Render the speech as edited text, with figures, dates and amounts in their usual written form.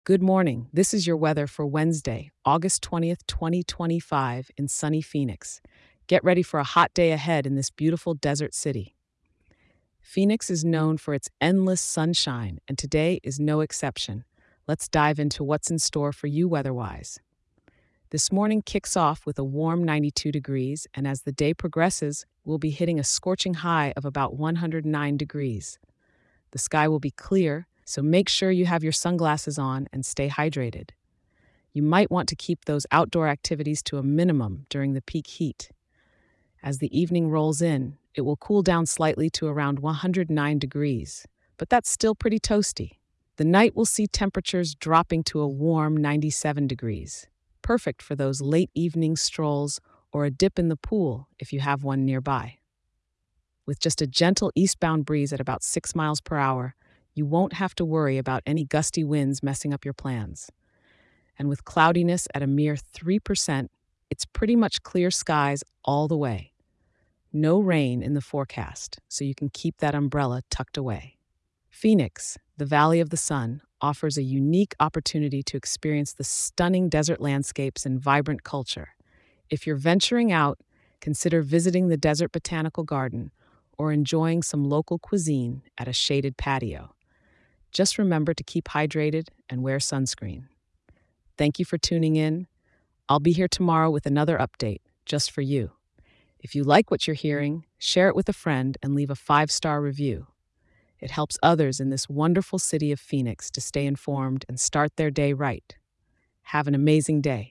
Good morning. This is your weather for Wednesday, August 20th, 2025, in sunny Phoenix. Get ready for a hot day ahead in this beautiful desert city. Phoenix is known for its endless sunshine, and today is no exception. Let's dive into what's in store for you weather wise. This morning kicks off with a warm 92 degrees, and as the day progresses, we'll be hitting a scorching high of about 109 degrees. The sky will be clear, so make sure you have your sunglasses on and stay hydrated. You might want to keep those outdoor activities to a minimum during the peak heat. As the evening rolls in, it will cool down slightly to around 109 degrees, but that's still pretty toasty. The night will see temperatures dropping to a warm 97 degrees, perfect for those late evening strolls or a dip in the pool if you have one nearby. With just a gentle eastbound breeze at about 6 miles per hour, you won't have to worry about any gusty winds messing up your plans. And with cloudiness at a mere 3%, it's pretty much clear skies all the way. No rain in the forecast, so you can keep that umbrella tucked away. Phoenix, the Valley of the Sun, offers a unique opportunity to experience the stunning desert landscapes and vibrant culture. If you're venturing out, consider visiting the Desert Botanical Garden or enjoying some local cuisine at a shaded patio. Just remember to keep hydrated and wear sunscreen. Thank you for tuning in. I'll be here tomorrow with another update just for you. If you like what you're hearing, share it with a friend and leave a 5-star review. It helps others in this wonderful city of Phoenix to stay informed and start their day right. Have an amazing day.